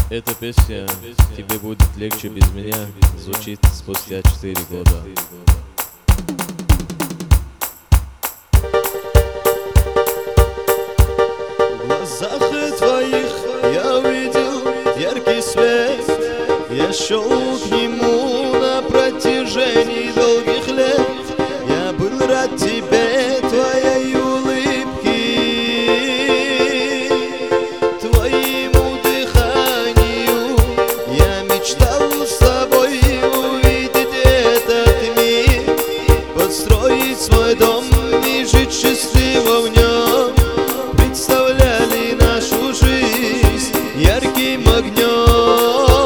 Эта песня «Тебе будет легче без меня» звучит спустя 4 года. В глазах твоих я увидел яркий свет. Я шел к нему на протяжении долгих лет. Я был рад тебе, твоей улыбке, твоему дыханию. Я мечтал с тобой увидеть этот мир, построить свой дом и жить счастливо в нем. Представляли нашу жизнь ярким огнем.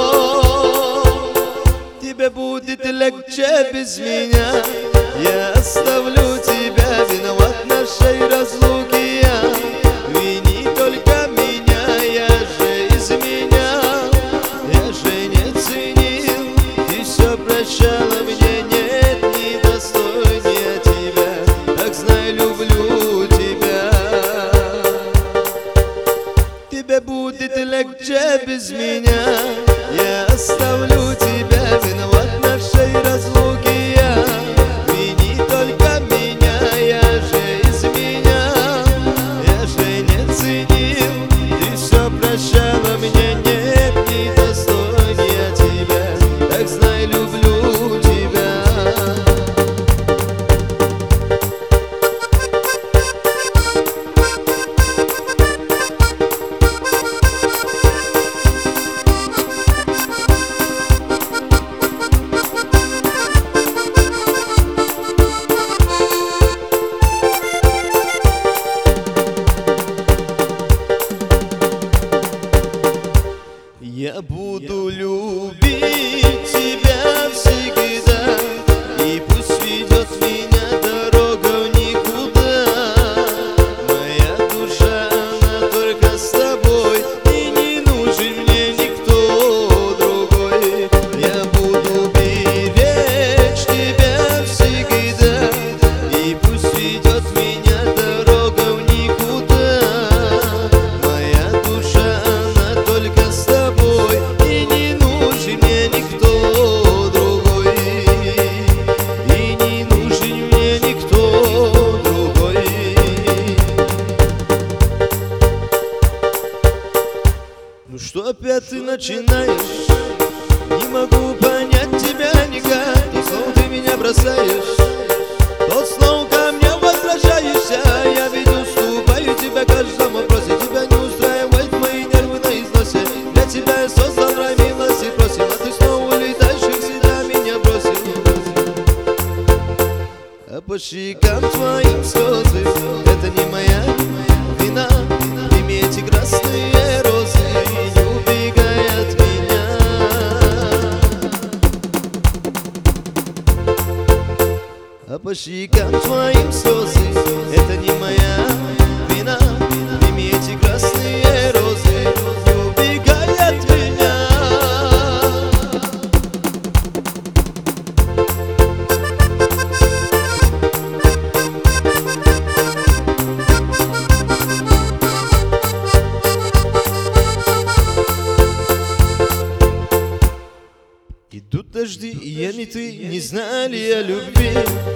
Тебе будет легче без меня. Я оставлю тебя, виноват нашей разлуки я. Вини только меня, я же изменял, я же не ценил. Ты все прощала, мне нет недостойнее тебя. Так знай, люблю тебя. Тебе будет легче без меня. Я оставлю тебя, виноват нашей разлуки я. Вини только меня, я же изменял, я же не ценил. Ты все прощала, мне нет недостойнее тебя. Так знай, люблю тебя. Я буду любить тебя всегда, и пусть ведет меня дорога в никуда. Моя душа, она только с тобой, и не нужен мне никто другой. Я буду беречь тебя всегда, и пусть ведет меня дорога в никуда. Моя душа, она только с тобой, и не нужен мне никто другой. И не нужен мне никто другой. Ну что опять ты начинаешь? Не могу понять тебя никак. То снова ты меня бросаешь, то снова ко мне возвращаешься. Я ведь уступаю тебя в каждом вопросе. Тебя не устраивает мои нервы на износе. Для тебя я создал рай, милости просим, а ты снова улетаешь и всегда меня бросил. А по щекам твоим слезы, это не моя вина. Прими эти красные розы и не убегай от меня. А по щекам твоим слезы, это не моя вина. Прими эти красные розы, не убегай от меня. Идут дожди, и я не ты, не знали о любви.